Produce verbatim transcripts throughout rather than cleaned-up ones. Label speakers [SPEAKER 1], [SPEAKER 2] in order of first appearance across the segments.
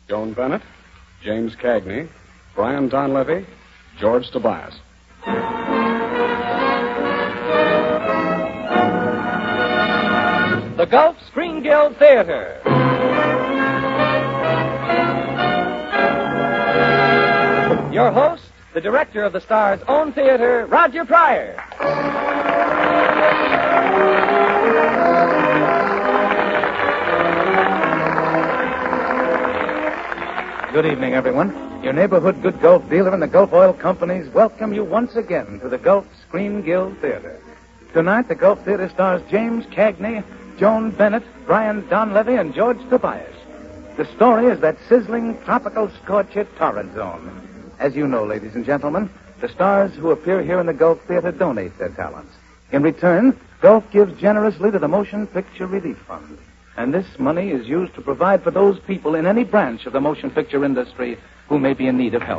[SPEAKER 1] Joan Bennett, James Cagney, Brian Donlevy, George Tobias.
[SPEAKER 2] The Gulf Screen Guild Theater. Your host, the director of the Star's own theater, Roger Pryor.
[SPEAKER 3] Good evening, everyone. Your neighborhood good Gulf dealer and the Gulf Oil Companies welcome you once again to the Gulf Screen Guild Theater. Tonight, the Gulf Theater stars James Cagney, Joan Bennett, Brian Donlevy, and George Tobias. The story is that sizzling tropical scorch hit Torrid Zone. As you know, ladies and gentlemen, the stars who appear here in the Gulf Theater donate their talents. In return, Gulf gives generously to the Motion Picture Relief Fund. And this money is used to provide for those people in any branch of the motion picture industry who may be in need of help.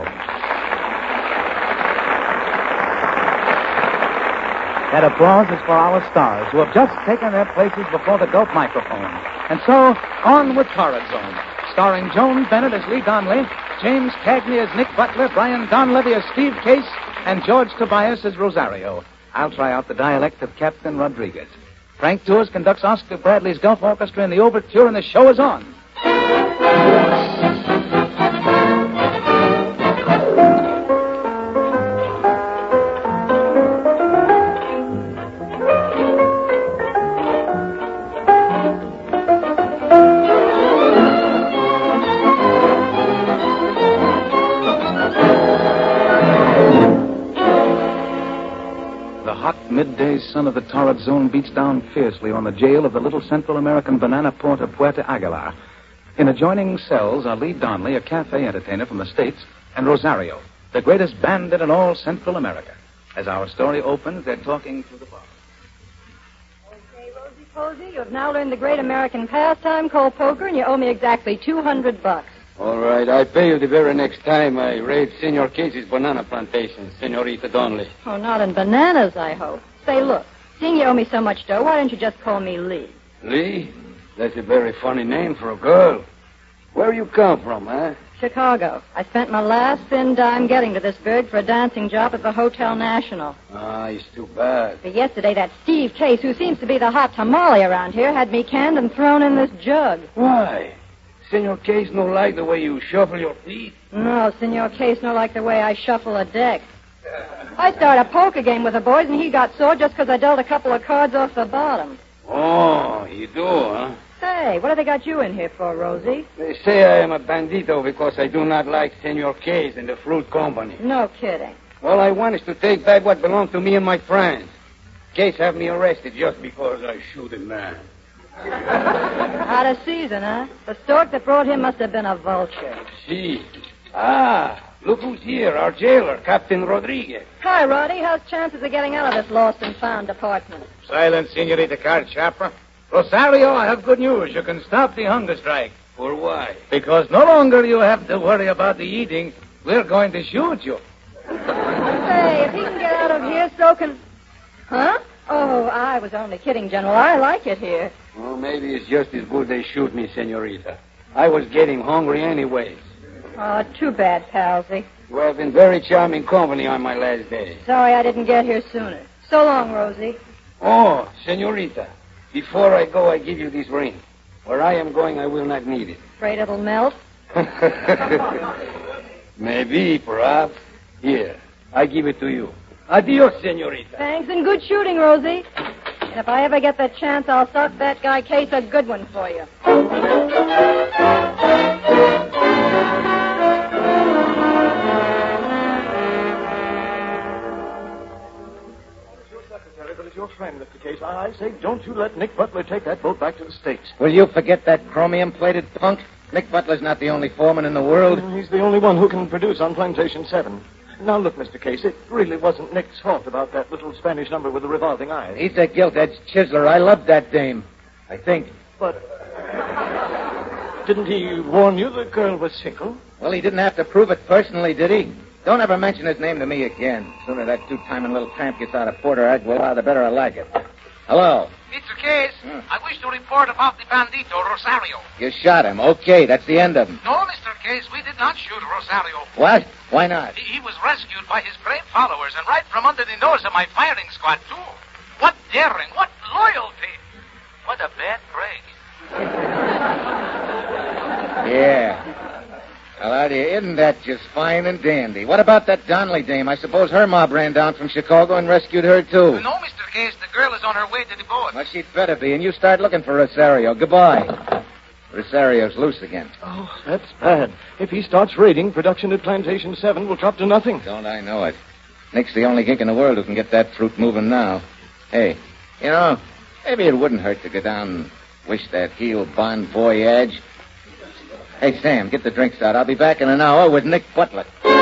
[SPEAKER 3] That applause is for our stars who have just taken their places before the Gulf microphone. And so, on with Torrid Zone, starring Joan Bennett as Lee Donnelly, James Cagney as Nick Butler, Brian Donlevy as Steve Case, and George Tobias as Rosario. I'll try out the dialect of Captain Rodriguez. Frank Tours conducts Oscar Bradley's Gulf Orchestra in the overture, and the show is on. Midday sun of the Torrid Zone beats down fiercely on the jail of the little Central American banana port of Puerto Aguilar. In adjoining cells are Lee Donnelly, a cafe entertainer from the States, and Rosario, the greatest bandit in all Central America. As our story opens, they're talking through the bar.
[SPEAKER 4] Okay, Rosie Posey, you have now learned the great American pastime called poker, and you owe me exactly two hundred bucks.
[SPEAKER 5] All right, I pay you the very next time I raid Senor Casey's banana plantation, Senorita Donnelly.
[SPEAKER 4] Oh, not in bananas, I hope. Say, look, seeing you owe me so much dough, why don't you just call me Lee?
[SPEAKER 5] Lee? That's a very funny name for a girl. Where you come from, huh?
[SPEAKER 4] Chicago. I spent my last thin dime getting to this burg for a dancing job at the Hotel National.
[SPEAKER 5] Ah, it's too bad.
[SPEAKER 4] But yesterday, that Steve Case, who seems to be the hot tamale around here, had me canned and thrown in this jug.
[SPEAKER 5] Why? Senor Case no like the way you shuffle your feet?
[SPEAKER 4] No, Senor Case no like the way I shuffle a deck. I started a poker game with the boys, and he got sore just because I dealt a couple of cards off the bottom.
[SPEAKER 5] Oh, you do, huh?
[SPEAKER 4] Hey, what have they got you in here for, Rosie?
[SPEAKER 5] They say I am a bandito because I do not like Senor Case and the fruit company.
[SPEAKER 4] No kidding.
[SPEAKER 5] All I want is to take back what belonged to me and my friends. Case have me arrested just because I shoot a man.
[SPEAKER 4] Out of season, huh? The stork that brought him must have been a vulture.
[SPEAKER 5] See. Ah, look who's here, our jailer, Captain Rodriguez.
[SPEAKER 4] Hi, Roddy. How's chances of getting out of this lost and found department?
[SPEAKER 3] Silence, Senorita Cardchapper. Rosario, I have good news. You can stop the hunger strike.
[SPEAKER 5] For why?
[SPEAKER 3] Because no longer you have to worry about the eating. We're going to shoot you.
[SPEAKER 4] Say, if he can get out of here, so can... Huh? Oh, I was only kidding, General. I like it here.
[SPEAKER 5] Well, maybe it's just as good they shoot me, Senorita. I was getting hungry anyways.
[SPEAKER 4] Oh, too bad, Palsy.
[SPEAKER 5] You have been very charming company on my last day.
[SPEAKER 4] Sorry I didn't get here sooner. So long, Rosie.
[SPEAKER 5] Oh, Senorita, before I go, I give you this ring. Where I am going, I will not need it.
[SPEAKER 4] Afraid it'll melt?
[SPEAKER 5] Maybe, perhaps. Here, I give it to you. Adios, Senorita.
[SPEAKER 4] Thanks, and good shooting, Rosie. And if I ever get the chance, I'll sock that guy Case a good one for you.
[SPEAKER 6] But it's your friend, Mister Case. I say, don't you let Nick Butler take that boat back to the States.
[SPEAKER 3] Will you forget that chromium-plated punk? Nick Butler's not the only foreman in the world.
[SPEAKER 6] He's the only one who can produce on Plantation seven. Now, look, Mister Case, it really wasn't Nick's fault about that little Spanish number with the revolving eyes.
[SPEAKER 3] He's a gilt-edged chiseler. I love that dame. I think.
[SPEAKER 6] But didn't he warn you the girl was single?
[SPEAKER 3] Well, he didn't have to prove it personally, did he? Don't ever mention his name to me again. Sooner that two-timing little tramp gets out of Porter Aguilar, the better I like it. Hello.
[SPEAKER 7] Mister Case, hmm. I wish to report about the bandito, Rosario.
[SPEAKER 3] You shot him. Okay, that's the end of him.
[SPEAKER 7] No, Mister Case.
[SPEAKER 3] Case, we did not shoot Rosario.
[SPEAKER 7] What? Why not?
[SPEAKER 3] He, he was rescued by his brave followers, and right from under the nose of my firing squad, too. What daring, what loyalty. What a bad break.
[SPEAKER 7] Yeah. Well, Artie, isn't that just fine and dandy? What about that Donnelly dame? I suppose her mob ran down from Chicago and rescued her, too.
[SPEAKER 3] No, Mister Case, the girl is on her way to the boat.
[SPEAKER 7] Well, she'd better be, and you start looking for Rosario. Goodbye. Rosario's loose again.
[SPEAKER 6] Oh, that's bad. If he starts raiding, production at Plantation seven will drop to nothing.
[SPEAKER 7] Don't I know it? Nick's the only gink in the world who can get that fruit moving now. Hey, you know, maybe it wouldn't hurt to go down and wish that heel bon voyage. Hey, Sam, get the drinks out. I'll be back in an hour with Nick Butler.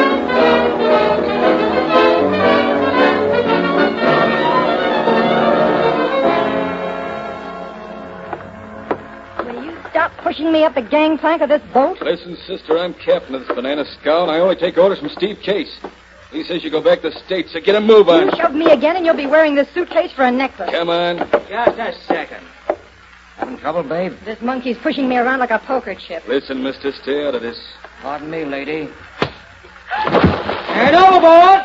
[SPEAKER 4] Will you stop pushing me up the gangplank of this boat?
[SPEAKER 1] Listen, sister, I'm captain of this banana scow, and I only take orders from Steve Case. He says you go back to the States, so get a move on.
[SPEAKER 4] You shove me again, and you'll be wearing this suitcase for a necklace.
[SPEAKER 1] Come on.
[SPEAKER 2] Just a second.
[SPEAKER 7] Having trouble, babe?
[SPEAKER 4] This monkey's pushing me around like a poker chip.
[SPEAKER 1] Listen, mister, stay out of this.
[SPEAKER 2] Pardon me, lady. And overboard!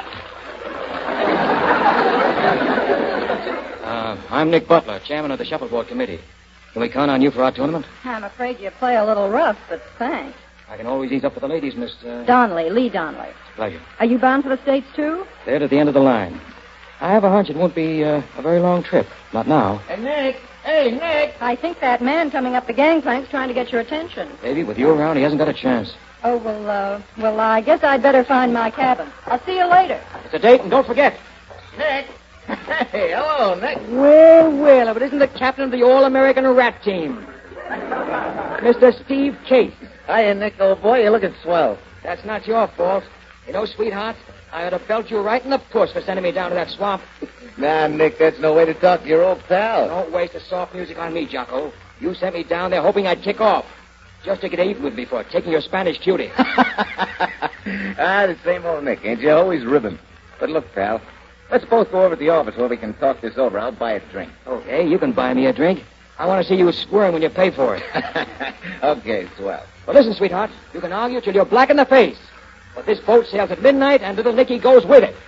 [SPEAKER 2] Uh, I'm Nick Butler, chairman of the shuffleboard committee. Can we count on you for our tournament?
[SPEAKER 4] I'm afraid you play a little rough, but thanks.
[SPEAKER 2] I can always ease up for the ladies, Miss... Uh...
[SPEAKER 4] Donnelly, Lee Donnelly.
[SPEAKER 2] Pleasure.
[SPEAKER 4] Are you bound for the States, too?
[SPEAKER 2] They're at the end of the line. I have a hunch it won't be uh, a very long trip. Not now.
[SPEAKER 5] Hey, Nick. Hey, Nick.
[SPEAKER 4] I think that man coming up the gangplank's trying to get your attention.
[SPEAKER 2] Maybe with you around, he hasn't got a chance.
[SPEAKER 4] Oh, well, uh, well, I guess I'd better find my cabin. I'll see you later.
[SPEAKER 2] It's a date, and don't forget.
[SPEAKER 5] Nick. Hey, hello, Nick.
[SPEAKER 2] Well, well, if it isn't the captain of the All-American Rat Team. Mister Steve Case.
[SPEAKER 7] Hiya, Nick, old boy. You're looking swell.
[SPEAKER 2] That's not your fault. You know, sweetheart, I ought to belt you right in the puss for sending me down to that swamp.
[SPEAKER 7] Nah, Nick, that's no way to talk to your old pal.
[SPEAKER 2] Don't waste the soft music on me, Jocko. You sent me down there hoping I'd kick off. Just to get even with me for taking your Spanish cutie.
[SPEAKER 7] Ah, the same old Nick, ain't you? Always ribbon. But look, pal, let's both go over to the office where we can talk this over. I'll buy a drink.
[SPEAKER 2] Okay, you can buy me a drink. I want to see you squirm when you pay for it.
[SPEAKER 7] Okay, swell.
[SPEAKER 2] Well, listen, sweetheart. You can argue till you're black in the face. But this boat sails at midnight, and little Nicky goes with it.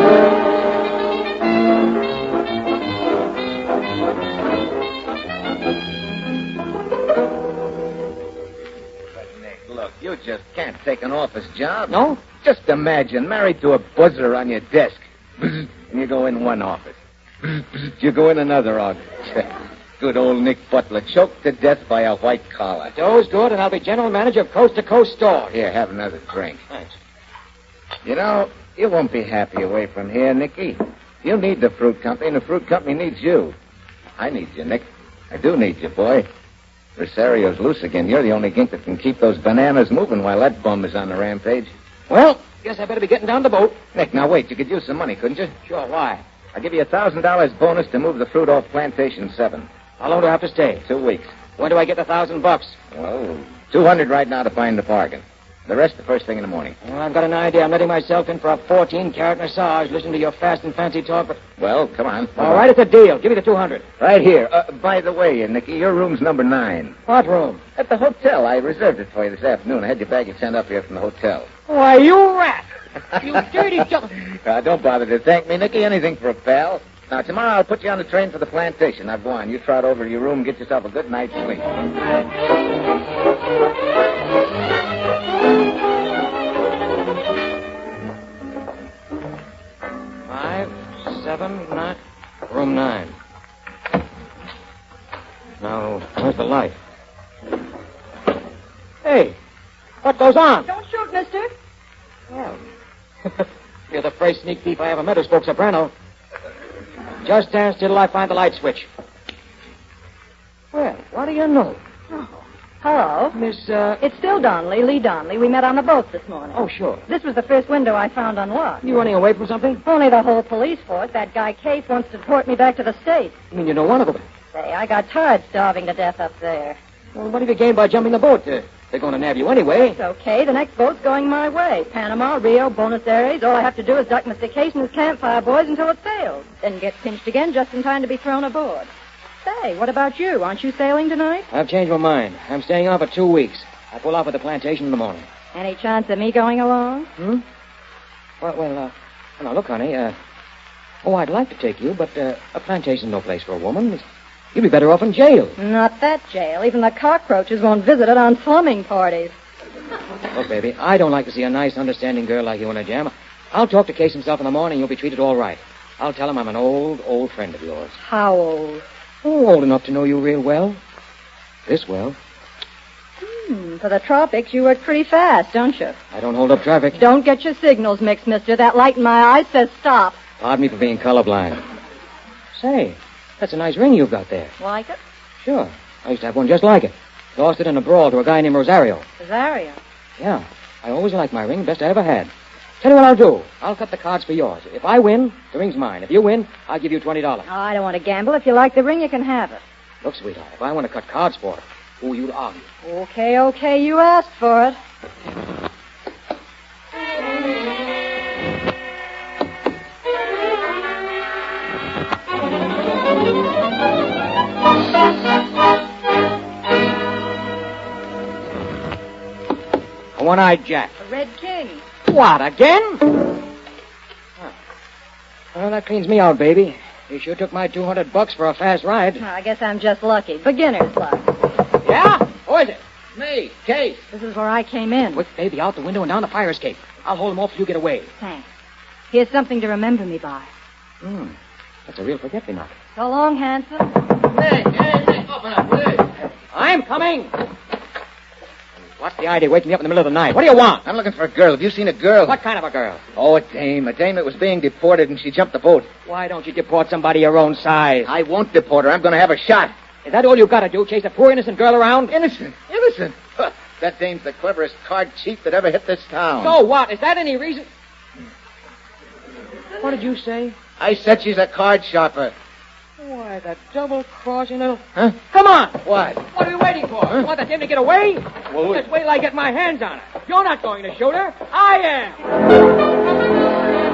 [SPEAKER 7] But, Nick, look, you just can't take an office job.
[SPEAKER 2] No?
[SPEAKER 7] Just imagine, married to a buzzer on your desk. And you go in one office. You go in another office. Good old Nick Butler, choked to death by a white collar.
[SPEAKER 2] Doe's good, and I'll be general manager of Coast to Coast Store.
[SPEAKER 7] Here, have another drink.
[SPEAKER 2] Thanks.
[SPEAKER 7] You know, you won't be happy away from here, Nicky. You need the fruit company, and the fruit company needs you. I need you, Nick. I do need you, boy. Rosario's loose again. You're the only gink that can keep those bananas moving while that bum is on the rampage.
[SPEAKER 2] Well, guess I better be getting down the boat.
[SPEAKER 7] Nick, now wait. You could use some money, couldn't you?
[SPEAKER 2] Sure, why?
[SPEAKER 7] I'll give you a thousand dollars bonus to move the fruit off Plantation seven.
[SPEAKER 2] How long do I have to stay?
[SPEAKER 7] Two weeks.
[SPEAKER 2] When do I get the thousand bucks?
[SPEAKER 7] Well, two hundred right now to find the bargain. The rest the first thing in the morning.
[SPEAKER 2] Well, I've got an idea. I'm letting myself in for a fourteen-carat massage. Listen to your fast and fancy talk, but...
[SPEAKER 7] Well, come on.
[SPEAKER 2] All right, it's a deal. Give me the two hundred.
[SPEAKER 7] Right here. Uh, by the way, Nicky, your room's number nine.
[SPEAKER 2] What room?
[SPEAKER 7] At the hotel. I reserved it for you this afternoon. I had your baggage sent up here from the hotel.
[SPEAKER 2] Why, you rat! You dirty junk...
[SPEAKER 7] uh, don't bother to thank me, Nicky. Anything for a pal. Now, tomorrow I'll put you on the train for the plantation. Now, go on. You trot over to your room and get yourself a good night's sleep.
[SPEAKER 2] Five, seven, nine... Room nine. Now, where's the light? Hey, what goes on?
[SPEAKER 4] Don't shoot, mister.
[SPEAKER 2] Well, you're the first sneak thief I ever met who spoke soprano. Just stand still till I find the light switch. Well, what do you know?
[SPEAKER 4] Oh. Hello.
[SPEAKER 2] Miss, uh...
[SPEAKER 4] It's still Donnelly, Lee Donnelly. We met on the boat this morning.
[SPEAKER 2] Oh, sure.
[SPEAKER 4] This was the first window I found unlocked.
[SPEAKER 2] You running away from something?
[SPEAKER 4] Only the whole police force. That guy Case wants to deport me back to the States.
[SPEAKER 2] You mean you know one of them?
[SPEAKER 4] Say, I got tired starving to death up there.
[SPEAKER 2] Well, what have you gained by jumping the boat? Uh, they're going to nab you anyway.
[SPEAKER 4] It's okay. The next boat's going my way. Panama, Rio, Buenos Aires. All I have to do is duck Mister Case and his campfire boys until it sails. Then get pinched again just in time to be thrown aboard. Say, what about you? Aren't you sailing tonight?
[SPEAKER 2] I've changed my mind. I'm staying on for two weeks. I pull off at the plantation in the morning.
[SPEAKER 4] Any chance of me going along?
[SPEAKER 2] Hmm? Well, well, uh, now look, honey, uh, oh, I'd like to take you, but uh, a plantation's no place for a woman. You'd be better off in jail.
[SPEAKER 4] Not that jail. Even the cockroaches won't visit it on slumming parties.
[SPEAKER 2] Look, baby, I don't like to see a nice, understanding girl like you in a jam. I'll talk to Case himself in the morning. You'll be treated all right. I'll tell him I'm an old, old friend of yours.
[SPEAKER 4] How old?
[SPEAKER 2] Oh, old enough to know you real well. This well.
[SPEAKER 4] Hmm, for the tropics, you work pretty fast, don't you?
[SPEAKER 2] I don't hold up traffic.
[SPEAKER 4] Don't get your signals mixed, mister. That light in my eyes says stop.
[SPEAKER 2] Pardon me for being colorblind. Say, that's a nice ring you've got there.
[SPEAKER 4] Like it?
[SPEAKER 2] Sure. I used to have one just like it. Lost it in a brawl to a guy named Rosario.
[SPEAKER 4] Rosario?
[SPEAKER 2] Yeah. I always liked my ring. Best I ever had. Tell you what I'll do. I'll cut the cards for yours. If I win, the ring's mine. If you win, I'll give you twenty dollars.
[SPEAKER 4] Oh, I don't want to gamble. If you like the ring, you can have it.
[SPEAKER 2] Look, sweetheart, if I want to cut cards for it, who you'd argue?
[SPEAKER 4] Okay, okay, you asked for it.
[SPEAKER 2] A one-eyed Jack.
[SPEAKER 4] A red king.
[SPEAKER 2] What, again? Huh. Well, that cleans me out, baby. You sure took my two hundred bucks for a fast ride.
[SPEAKER 4] Well, I guess I'm just lucky. Beginner's luck.
[SPEAKER 2] Yeah? Who is it?
[SPEAKER 7] Me, Case.
[SPEAKER 4] This is where I came in.
[SPEAKER 2] Quick, baby, out the window and down the fire escape. I'll hold him off till you get away.
[SPEAKER 4] Thanks. Here's something to remember me by.
[SPEAKER 2] Hmm. That's a real forget-me-not.
[SPEAKER 4] So long, handsome.
[SPEAKER 7] Hey, hey, hey, open up, will you?
[SPEAKER 2] I'm coming. What's the idea waking me up in the middle of the night? What do you want?
[SPEAKER 7] I'm looking for a girl. Have you seen a girl?
[SPEAKER 2] What kind of a girl?
[SPEAKER 7] Oh, a dame. A dame that was being deported, and she jumped the boat.
[SPEAKER 2] Why don't you deport somebody your own size?
[SPEAKER 7] I won't deport her. I'm going to have her shot.
[SPEAKER 2] Is that all you've got to do, chase a poor innocent girl around?
[SPEAKER 7] Innocent? Innocent? Huh. That dame's the cleverest card cheat that ever hit this town.
[SPEAKER 2] So what? Is that any reason? What did you say?
[SPEAKER 7] I said she's a card shopper.
[SPEAKER 2] Why, that double-crossing little...
[SPEAKER 7] Huh?
[SPEAKER 2] Come on!
[SPEAKER 7] What?
[SPEAKER 2] What are you waiting for?
[SPEAKER 7] Huh?
[SPEAKER 2] You want that dame to get away?
[SPEAKER 7] Well, we-
[SPEAKER 2] Just wait till I get my hands on her. You're not going to shoot her. I am.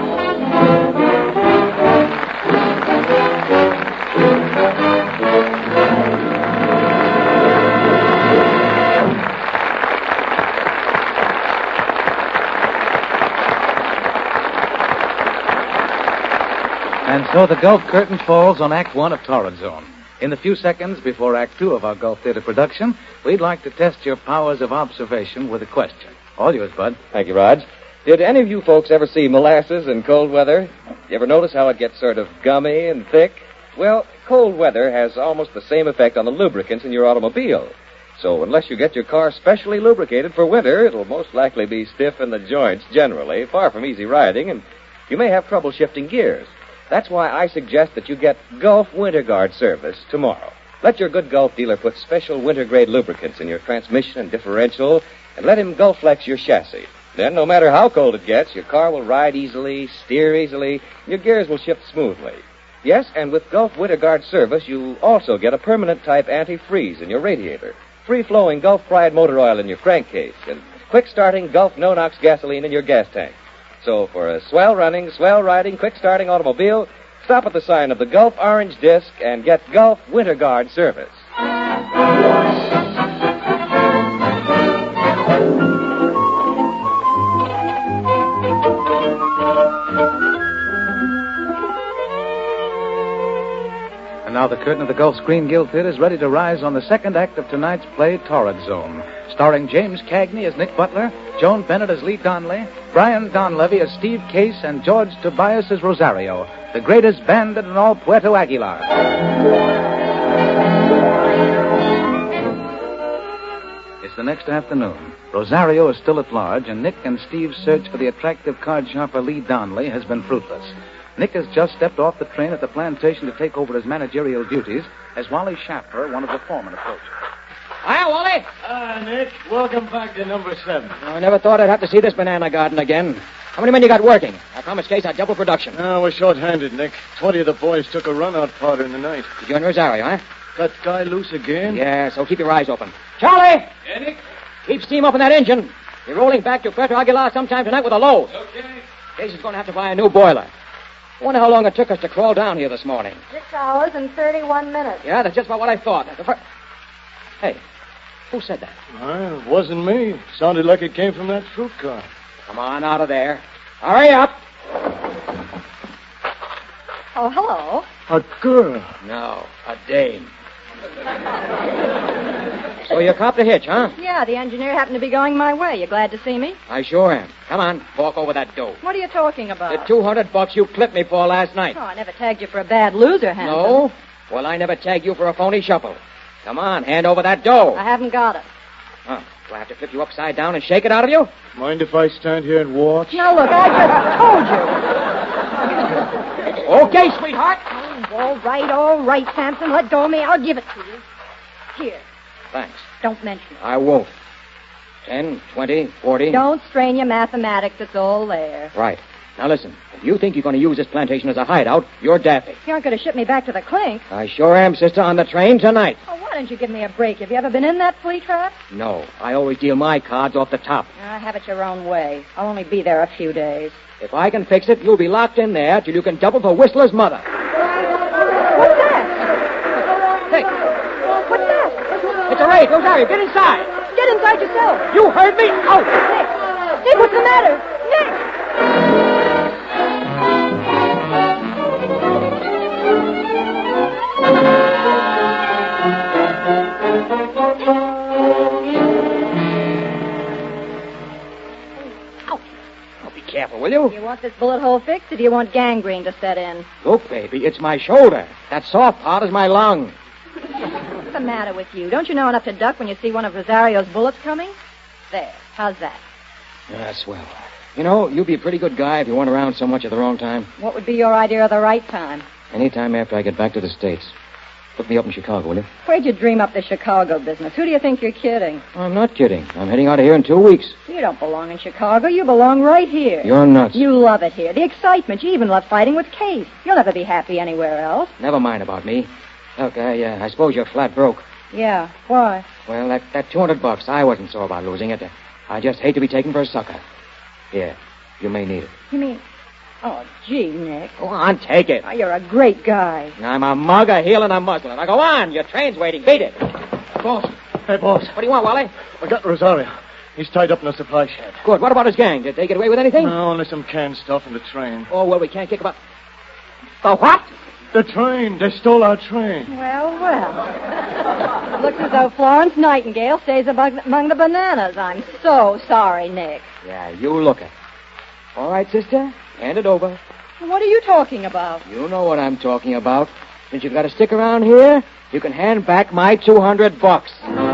[SPEAKER 3] And so the Gulf curtain falls on Act One of Torrid Zone. In the few seconds before Act Two of our Gulf Theater production, we'd like to test your powers of observation with a question. All yours, Bud.
[SPEAKER 1] Thank you, Raj. Did any of you folks ever see molasses in cold weather? You ever notice how it gets sort of gummy and thick? Well, cold weather has almost the same effect on the lubricants in your automobile. So unless you get your car specially lubricated for winter, it'll most likely be stiff in the joints generally, far from easy riding, and you may have trouble shifting gears. That's why I suggest that you get Gulf Winter Guard service tomorrow. Let your good Gulf dealer put special winter-grade lubricants in your transmission and differential, and let him Gulf-Flex your chassis. Then, no matter how cold it gets, your car will ride easily, steer easily, and your gears will shift smoothly. Yes, and with Gulf Winter Guard service, you also get a permanent-type anti-freeze in your radiator, free-flowing Gulf Pride motor oil in your crankcase, and quick-starting Gulf no-nox gasoline in your gas tank. So for a swell-running, swell-riding, quick-starting automobile, stop at the sign of the Gulf Orange Disc and get Gulf Winter Guard service.
[SPEAKER 3] And now the curtain of the Gulf Screen Guild Theater is ready to rise on the second act of tonight's play, Torrid Zone, starring James Cagney as Nick Butler, Joan Bennett as Lee Donnelly, Brian Donlevy as Steve Case, and George Tobias as Rosario, the greatest bandit in all Puerto Aguilar. It's the next afternoon. Rosario is still at large, and Nick and Steve's search for the attractive card shopper Lee Donnelly has been fruitless. Nick has just stepped off the train at the plantation to take over his managerial duties as Wally Schaffer, one of the foremen, approaches.
[SPEAKER 2] Hiya, Wally.
[SPEAKER 6] Ah, Nick, welcome back to number seven.
[SPEAKER 2] I never thought I'd have to see this banana garden again. How many men you got working? I promised Case I'd double production.
[SPEAKER 6] No, we're short-handed, Nick. Twenty of the boys took a run-out powder in the night.
[SPEAKER 2] You and Rosario, huh?
[SPEAKER 6] That guy loose again?
[SPEAKER 2] Yeah, so keep your eyes open. Charlie!
[SPEAKER 1] Yeah, Nick?
[SPEAKER 2] Keep steam up in that engine. You're rolling back to Puerto Aguilar sometime tonight with a load.
[SPEAKER 1] Okay.
[SPEAKER 2] Case is going to have to buy a new boiler. I wonder how long it took us to crawl down here this morning.
[SPEAKER 4] Six hours and thirty-one minutes.
[SPEAKER 2] Yeah, that's just about what I thought. The fir- Hey, Who said that?
[SPEAKER 6] Well, it wasn't me. Sounded like it came from that fruit car.
[SPEAKER 2] Come on out of there. Hurry up.
[SPEAKER 4] Oh, hello.
[SPEAKER 6] A girl.
[SPEAKER 2] No, a dame. So you copped a hitch, huh?
[SPEAKER 4] Yeah, the engineer happened to be going my way. You glad to see me?
[SPEAKER 2] I sure am. Come on, fork over that dough.
[SPEAKER 4] What are you talking about?
[SPEAKER 2] The two hundred bucks you clipped me for last night.
[SPEAKER 4] Oh, I never tagged you for a bad loser, Hanson.
[SPEAKER 2] No? Well, I never tagged you for a phony shuffle. Come on, hand over that dough.
[SPEAKER 4] I haven't got it.
[SPEAKER 2] Huh. Do I have to flip you upside down and shake it out of you?
[SPEAKER 6] Mind if I stand here and watch?
[SPEAKER 4] Now, look, I just told you.
[SPEAKER 2] Okay, sweetheart.
[SPEAKER 4] Oh, all right, all right, Samson. Let go of me. I'll give it to you. Here.
[SPEAKER 2] Thanks.
[SPEAKER 4] Don't mention it.
[SPEAKER 2] I won't. Ten, twenty, forty.
[SPEAKER 4] Don't strain your mathematics. It's all there.
[SPEAKER 2] Right. Now listen. If you think you're going to use this plantation as a hideout, you're daffy.
[SPEAKER 4] You aren't going to ship me back to the clink.
[SPEAKER 2] I sure am, sister, on the train tonight.
[SPEAKER 4] Oh, why don't you give me a break? Have you ever been in that flea trap?
[SPEAKER 2] No. I always deal my cards off the top.
[SPEAKER 4] I have it your own way. I'll only be there a few days.
[SPEAKER 2] If I can fix it, you'll be locked in there till you can double for Whistler's mother.
[SPEAKER 4] What's that?
[SPEAKER 2] Hey,
[SPEAKER 4] What's that?
[SPEAKER 2] it's a raid. Who's are you? Get inside.
[SPEAKER 4] Get inside yourself.
[SPEAKER 2] You heard me. Out.
[SPEAKER 4] Nick. Nick, what's the matter? Nick!
[SPEAKER 2] Oh, be careful, will you?
[SPEAKER 4] Do you want this bullet hole fixed, or do you want gangrene to set in?
[SPEAKER 2] Look, baby, it's my shoulder. That soft part is my lung.
[SPEAKER 4] What's the matter with you? Don't you know enough to duck when you see one of Rosario's bullets coming? There. How's that?
[SPEAKER 2] Yeah, swell. You know, you'd be a pretty good guy if you weren't around so much at the wrong time.
[SPEAKER 4] What would be your idea of the right time?
[SPEAKER 2] Any time after I get back to the States. Look me up in Chicago, will you?
[SPEAKER 4] Where'd you dream up the Chicago business? Who do you think you're kidding?
[SPEAKER 2] I'm not kidding. I'm heading out of here in two weeks.
[SPEAKER 4] You don't belong in Chicago. You belong right here.
[SPEAKER 2] You're nuts.
[SPEAKER 4] You love it here. The excitement. You even love fighting with Case. You'll never be happy anywhere else.
[SPEAKER 2] Never mind about me. Look, I, uh, I suppose you're flat broke.
[SPEAKER 4] Yeah. Why?
[SPEAKER 2] Well, that, that two hundred bucks, I wasn't sore about losing it. I just hate to be taken for a sucker. Here, you may need it.
[SPEAKER 4] You mean... Oh, gee, Nick.
[SPEAKER 2] Go on, take it.
[SPEAKER 4] Oh, you're a great guy.
[SPEAKER 2] I'm a mug, a heel, and a muslin. Now go on. Your train's waiting. Beat it.
[SPEAKER 6] Boss. Hey, boss.
[SPEAKER 2] What do you want, Wally?
[SPEAKER 6] I got Rosario. He's tied up in a supply shed.
[SPEAKER 2] Good. What about his gang? Did they get away with anything?
[SPEAKER 6] No, only some canned stuff in the train.
[SPEAKER 2] Oh, well, we can't kick about... The what?
[SPEAKER 6] The train. They stole our train.
[SPEAKER 4] Well, well. Looks as though Florence Nightingale stays among, among the bananas. I'm so sorry, Nick.
[SPEAKER 2] Yeah, you look it. All right, sister. Hand it over.
[SPEAKER 4] What are you talking about?
[SPEAKER 2] You know what I'm talking about. Since you've got to stick around here, you can hand back my two hundred bucks.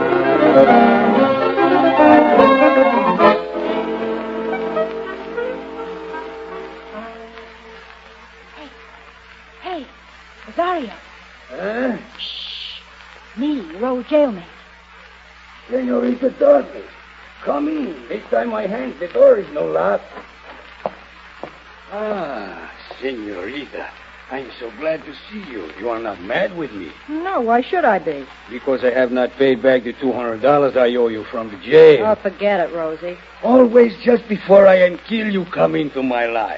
[SPEAKER 4] Hey, hey, Rosario.
[SPEAKER 5] Huh?
[SPEAKER 4] Shh. Me, your old jailmate.
[SPEAKER 5] Senorita Dorothy, come in. This time my hands, the door is no lock. Ah, Senorita, I'm so glad to see you. You are not mad with me.
[SPEAKER 4] No, why should I be?
[SPEAKER 5] Because I have not paid back the two hundred dollars I owe you from the jail.
[SPEAKER 4] Oh, forget it, Rosie.
[SPEAKER 5] Always just before I until you come into my life.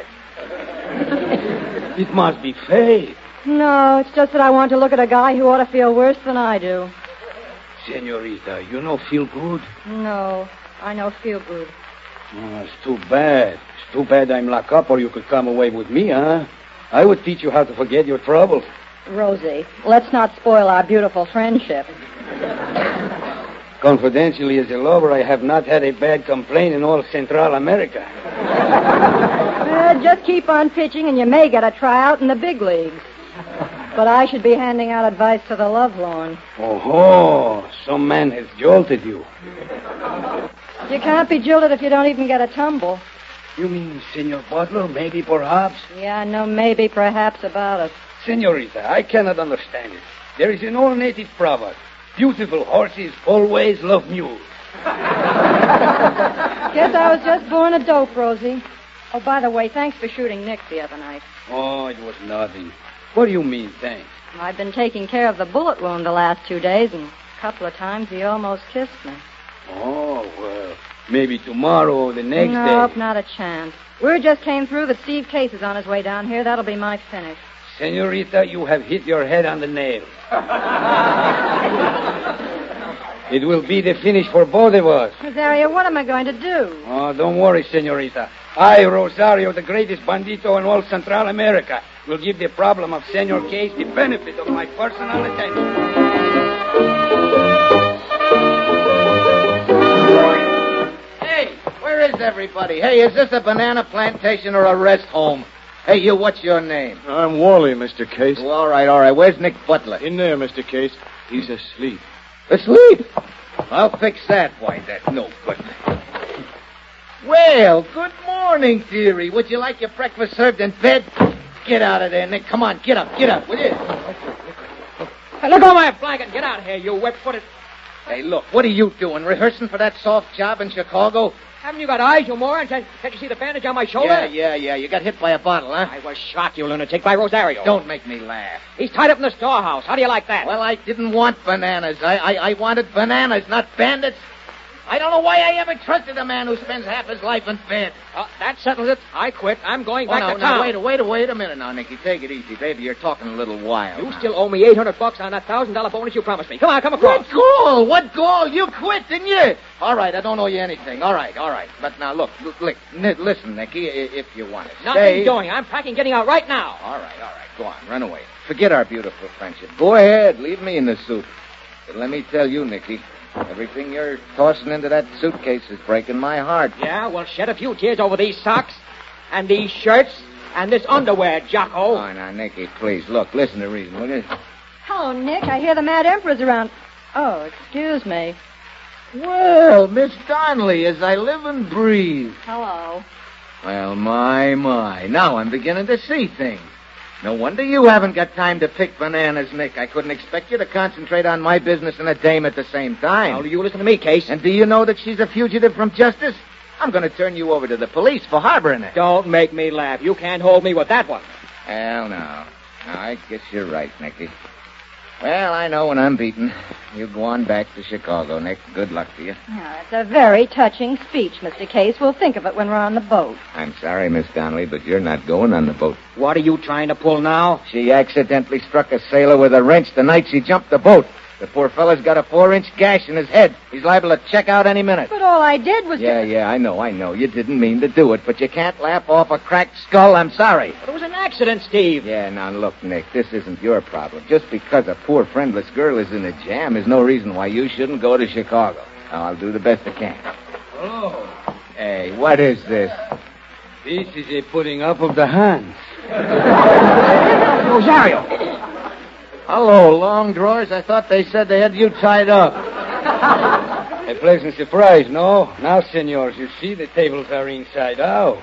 [SPEAKER 5] It must be fate.
[SPEAKER 4] No, it's just that I want to look at a guy who ought to feel worse than I do.
[SPEAKER 5] Senorita, you know feel good?
[SPEAKER 4] No, I know feel good.
[SPEAKER 5] Oh, it's too bad. It's too bad I'm locked up or you could come away with me, huh? I would teach you how to forget your troubles.
[SPEAKER 4] Rosie, let's not spoil our beautiful friendship.
[SPEAKER 5] Confidentially, as a lover, I have not had a bad complaint in all Central America.
[SPEAKER 4] Uh, just keep on pitching and you may get a tryout in the big leagues. But I should be handing out advice to the lovelorn.
[SPEAKER 5] Oh, some man has jolted you.
[SPEAKER 4] You can't be jilted if you don't even get a tumble.
[SPEAKER 5] You mean Senor Butler, maybe, perhaps?
[SPEAKER 4] Yeah, no maybe, perhaps about it.
[SPEAKER 5] Senorita, I cannot understand it. There is an old native proverb. Beautiful horses always love mules.
[SPEAKER 4] Guess I was just born a dope, Rosie. Oh, by the way, thanks for shooting Nick the other night.
[SPEAKER 5] Oh, it was nothing. What do you mean, thanks?
[SPEAKER 4] I've been taking care of the bullet wound the last two days, and a couple of times he almost kissed me.
[SPEAKER 5] Oh, well, maybe tomorrow or the next
[SPEAKER 4] nope,
[SPEAKER 5] day.
[SPEAKER 4] Nope, not a chance. Word just came through that Steve Case is on his way down here. That'll be my finish.
[SPEAKER 5] Senorita, you have hit your head on the nail. It will be the finish for both of us.
[SPEAKER 4] Rosario, what am I going to do?
[SPEAKER 5] Oh, don't worry, senorita. I, Rosario, the greatest bandito in all Central America, will give the problem of Senor Case the benefit of my personal attention.
[SPEAKER 7] Hey, where is everybody? Hey, is this a banana plantation or a rest home? Hey, you, what's your name?
[SPEAKER 6] I'm Wally, Mister Case.
[SPEAKER 7] Oh, all right, all right. Where's Nick Butler?
[SPEAKER 6] In there, Mister Case. He's asleep.
[SPEAKER 7] Asleep? I'll fix that. Why, that's no good. Well, good morning, dearie. Would you like your breakfast served in bed? Get out of there, Nick. Come on, get up, get up, will you?
[SPEAKER 2] Hey, look on my blanket. Get out of here, you wet-footed.
[SPEAKER 7] Hey, look, what are you doing? Rehearsing for that soft job in Chicago?
[SPEAKER 2] Haven't you got eyes, you moron? Can't, can't you see the bandage on my shoulder?
[SPEAKER 7] Yeah, yeah, yeah. You got hit by a bottle, huh?
[SPEAKER 2] I was shot, you lunatic, by Rosario.
[SPEAKER 7] Don't make me laugh.
[SPEAKER 2] He's tied up in the storehouse. How do you like that?
[SPEAKER 7] Well, I didn't want bananas. I, I, I wanted bananas, not bandits. I don't know why I ever trusted a man who spends half his life in bed.
[SPEAKER 2] Uh, that settles it. I quit. I'm going
[SPEAKER 7] Oh,
[SPEAKER 2] back
[SPEAKER 7] no,
[SPEAKER 2] to
[SPEAKER 7] no,
[SPEAKER 2] town.
[SPEAKER 7] wait, wait, wait a minute now, Nicky. Take it easy, baby. You're talking a little wild.
[SPEAKER 2] You
[SPEAKER 7] now.
[SPEAKER 2] still owe me eight hundred bucks on that one thousand dollar bonus you promised me. Come on, come across.
[SPEAKER 7] What goal? What goal? You quit, didn't you? All right, I don't owe you anything. All right, all right. But now, look, look, look n- listen, Nicky, i- if you want to
[SPEAKER 2] Nothing
[SPEAKER 7] stay...
[SPEAKER 2] doing. I'm packing, getting out right now.
[SPEAKER 7] All right, all right. Go on, run away. Forget our beautiful friendship. Go ahead, leave me in the soup. But let me tell you, Nicky, everything you're tossing into that suitcase is breaking my heart.
[SPEAKER 2] Yeah, well, shed a few tears over these socks and these shirts and this underwear, Jocko.
[SPEAKER 7] Oh, now, Nicky, please, look, listen to reason, will you?
[SPEAKER 4] Hello, Nick. I hear the Mad Emperor's around. Oh, excuse me.
[SPEAKER 7] Well, Miss Donnelly, as I live and breathe.
[SPEAKER 4] Hello.
[SPEAKER 7] Well, my, my. Now I'm beginning to see things. No wonder you haven't got time to pick bananas, Nick. I couldn't expect you to concentrate on my business and a dame at the same time.
[SPEAKER 2] Now, you listen to me, Case.
[SPEAKER 7] And do you know that she's a fugitive from justice? I'm going to turn you over to the police for harboring her.
[SPEAKER 2] Don't make me laugh. You can't hold me with that one.
[SPEAKER 7] Well, no. No, I guess you're right, Nicky. Well, I know when I'm beaten. You go on back to Chicago, Nick. Good luck to you.
[SPEAKER 4] Now, it's a very touching speech, Mister Case. We'll think of it when we're on the boat.
[SPEAKER 7] I'm sorry, Miss Donnelly, but you're not going on the boat.
[SPEAKER 2] What are you trying to pull now?
[SPEAKER 7] She accidentally struck a sailor with a wrench the night she jumped the boat. The poor fella's got a four-inch gash in his head. He's liable to check out any minute.
[SPEAKER 4] But all I did was...
[SPEAKER 7] Yeah, yeah, I know, I know. You didn't mean to do it, but you can't laugh off a cracked skull. I'm sorry.
[SPEAKER 2] But it was an accident, Steve.
[SPEAKER 7] Yeah, now look, Nick, this isn't your problem. Just because a poor friendless girl is in a jam is no reason why you shouldn't go to Chicago. Now, I'll do the best I can.
[SPEAKER 5] Oh,
[SPEAKER 7] Hey, what is this?
[SPEAKER 5] this is a putting up of the hands.
[SPEAKER 2] Rosario.
[SPEAKER 7] Hello, long drawers. I thought they said they had you tied up.
[SPEAKER 5] A pleasant surprise, no? Now, senors, you see the tables are inside out.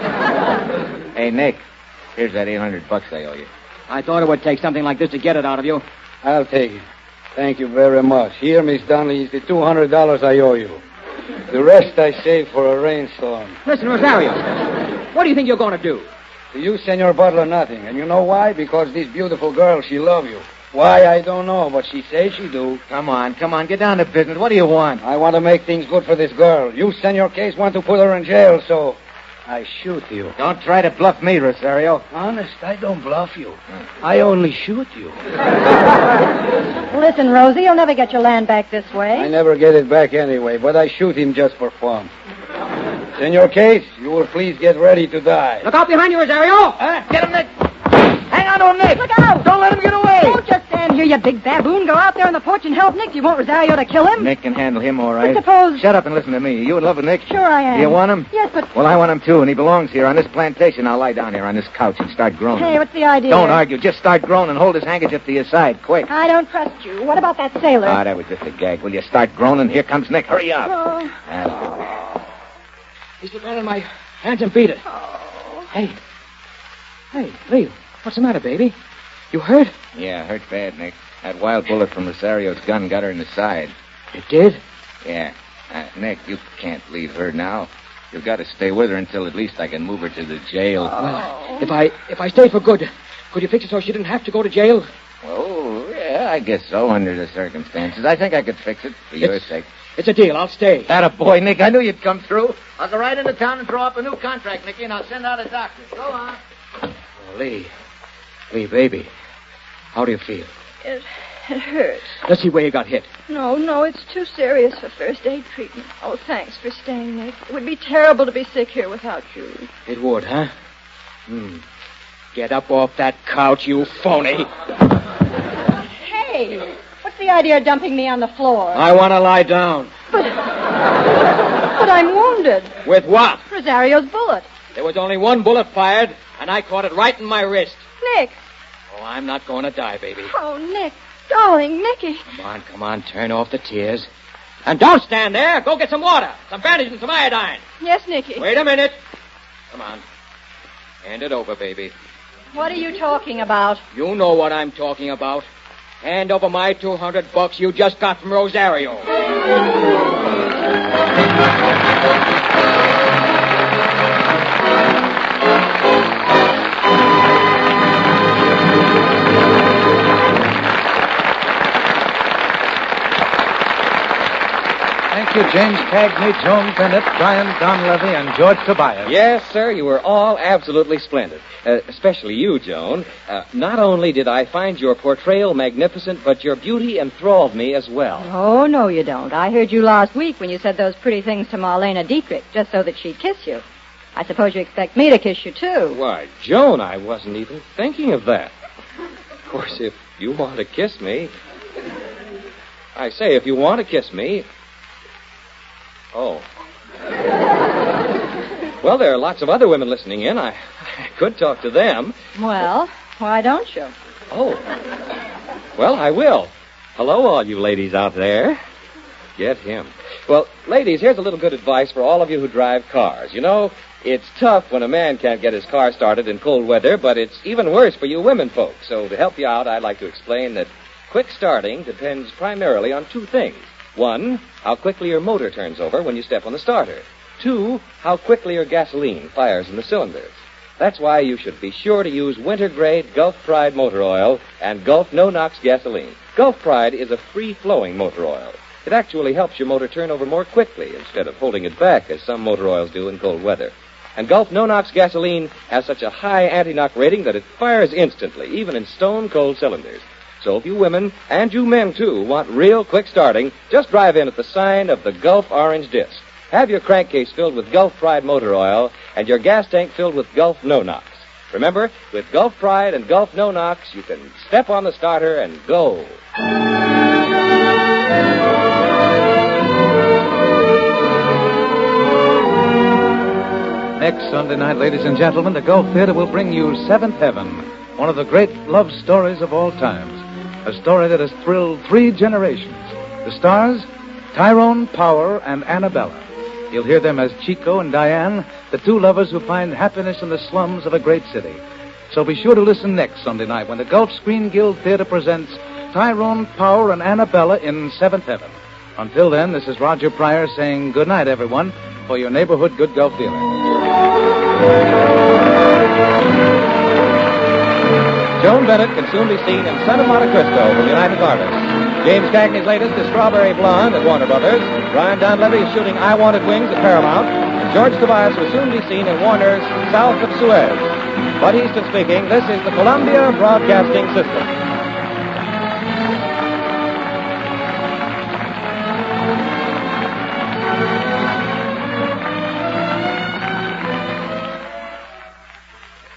[SPEAKER 7] Hey, Nick, here's that eight hundred bucks I owe you.
[SPEAKER 2] I thought it would take something like this to get it out of you.
[SPEAKER 5] I'll take it. Thank you very much. Here, Miss Donnelly, is the two hundred dollars I owe you. The rest I saved for a rainstorm.
[SPEAKER 2] Listen, Rosario, what do you think you're going to do?
[SPEAKER 5] To you, Senor Butler, nothing. And you know why? Because this beautiful girl, she love you. Why, I don't know, but she says she do.
[SPEAKER 7] Come on, come on, get down to business. What do you want?
[SPEAKER 5] I want to make things good for this girl. You, Senor Case, want to put her in jail, so I shoot you.
[SPEAKER 7] Don't try to bluff me, Rosario.
[SPEAKER 5] Honest, I don't bluff you. I only shoot you.
[SPEAKER 4] Listen, Rosie, you'll never get your land back this way.
[SPEAKER 5] I never get it back anyway, but I shoot him just for fun. Senor Case, you will please get ready to die.
[SPEAKER 2] Look out behind you, Rosario.
[SPEAKER 7] Uh, get him, Nick. Hang on to him, Nick.
[SPEAKER 4] Look out.
[SPEAKER 7] Don't let him get away.
[SPEAKER 4] Don't just stand here, you big baboon. Go out there on the porch and help Nick. You want Rosario to kill him?
[SPEAKER 7] Nick can handle him, all right.
[SPEAKER 4] But suppose...
[SPEAKER 7] Shut up and listen to me. You in love with Nick?
[SPEAKER 4] Sure I am.
[SPEAKER 7] Do you want him?
[SPEAKER 4] Yes, but...
[SPEAKER 7] Well, I want him, too, and he belongs here on this plantation. I'll lie down here on this couch and start groaning.
[SPEAKER 4] Hey, what's the idea?
[SPEAKER 7] Don't argue. Just start groaning. Hold his handkerchief to your side, quick.
[SPEAKER 4] I don't trust you. What about that sailor?
[SPEAKER 7] Ah, that was just a gag. Will you start groaning? Here comes Nick. Hurry up.
[SPEAKER 4] Oh.
[SPEAKER 7] That's
[SPEAKER 2] He's still right on my hands and beat it.
[SPEAKER 4] Oh.
[SPEAKER 2] Hey. Hey, Lee, what's the matter, baby? You hurt?
[SPEAKER 7] Yeah, hurt bad, Nick. That wild bullet from Rosario's gun got her in the side.
[SPEAKER 2] It did?
[SPEAKER 7] Yeah. Uh, Nick, you can't leave her now. You've got to stay with her until at least I can move her to the jail.
[SPEAKER 2] Well, if I if I stayed for good, could you fix it so she didn't have to go to jail?
[SPEAKER 7] Oh, yeah, I guess so, under the circumstances. I think I could fix it, for your
[SPEAKER 2] It's-
[SPEAKER 7] sake.
[SPEAKER 2] It's a deal. I'll stay.
[SPEAKER 7] That a boy, Nick. I knew you'd come through. I'll go right into town and draw up a new contract, Nicky, and I'll send out a doctor. Go on.
[SPEAKER 2] Oh, Lee. Lee, baby. How do you feel?
[SPEAKER 4] It, It hurts.
[SPEAKER 2] Let's see where you got hit.
[SPEAKER 4] No, no, it's too serious for first aid treatment. Oh, thanks for staying, Nick. It would be terrible to be sick here without you.
[SPEAKER 2] It would, huh? Hmm. Get up off that couch, you phony.
[SPEAKER 4] Hey, what's the idea of dumping me on the floor?
[SPEAKER 2] I want to lie down.
[SPEAKER 4] But, but I'm wounded.
[SPEAKER 2] With what?
[SPEAKER 4] Rosario's bullet.
[SPEAKER 2] There was only one bullet fired, and I caught it right in my wrist.
[SPEAKER 4] Nick.
[SPEAKER 2] Oh, I'm not going to die, baby.
[SPEAKER 4] Oh, Nick. Darling, Nicky.
[SPEAKER 2] Come on, come on. Turn off the tears. And don't stand there. Go get some water, some bandage, and some iodine.
[SPEAKER 4] Yes, Nicky.
[SPEAKER 2] Wait a minute. Come on. Hand it over, baby.
[SPEAKER 4] What are you talking about?
[SPEAKER 2] You know what I'm talking about. Hand over my two hundred bucks you just got from Rosario.
[SPEAKER 3] Thank you, James Cagney, Joan Bennett, Brian Donlevy, and George Tobias.
[SPEAKER 1] Yes, sir, you were all absolutely splendid. Uh, especially you, Joan. Uh, not only did I find your portrayal magnificent, but your beauty enthralled me as well.
[SPEAKER 4] Oh, no, you don't. I heard you last week when you said those pretty things to Marlena Dietrich, just so that she'd kiss you. I suppose you expect me to kiss you, too.
[SPEAKER 1] Why, Joan, I wasn't even thinking of that. Of course, if you want to kiss me... I say, if you want to kiss me... Oh. Well, there are lots of other women listening in. I, I could talk to them.
[SPEAKER 4] Well, why don't you?
[SPEAKER 1] Oh. Well, I will. Hello, all you ladies out there. Get him. Well, ladies, here's a little good advice for all of you who drive cars. You know, it's tough when a man can't get his car started in cold weather, but it's even worse for you women folks. So to help you out, I'd like to explain that quick starting depends primarily on two things. One, how quickly your motor turns over when you step on the starter. Two, how quickly your gasoline fires in the cylinders. That's why you should be sure to use winter-grade Gulf Pride motor oil and Gulf No-Nox gasoline. Gulf Pride is a free-flowing motor oil. It actually helps your motor turn over more quickly instead of holding it back as some motor oils do in cold weather. And Gulf No-Nox gasoline has such a high anti-knock rating that it fires instantly, even in stone-cold cylinders. So if you women, and you men too, want real quick starting, just drive in at the sign of the Gulf Orange Disc. Have your crankcase filled with Gulf Pride motor oil and your gas tank filled with Gulf No-Nox. Remember, with Gulf Pride and Gulf No-Nox, you can step on the starter and go.
[SPEAKER 3] Next Sunday night, ladies and gentlemen, the Gulf Theater will bring you Seventh Heaven, one of the great love stories of all times. A story that has thrilled three generations. The stars, Tyrone Power and Annabella. You'll hear them as Chico and Diane, the two lovers who find happiness in the slums of a great city. So be sure to listen next Sunday night when the Gulf Screen Guild Theater presents Tyrone Power and Annabella in Seventh Heaven. Until then, this is Roger Pryor saying good night, everyone, for your neighborhood Good Gulf Theater.
[SPEAKER 1] Joan Bennett can soon be seen in Santa Monte Cristo from United Artists. James Cagney's latest is Strawberry Blonde at Warner Brothers. Brian Donlevy is shooting I Wanted Wings at Paramount. And George Tobias will soon be seen in Warner's South of Suez. Bud Easton speaking. This is the Columbia Broadcasting System.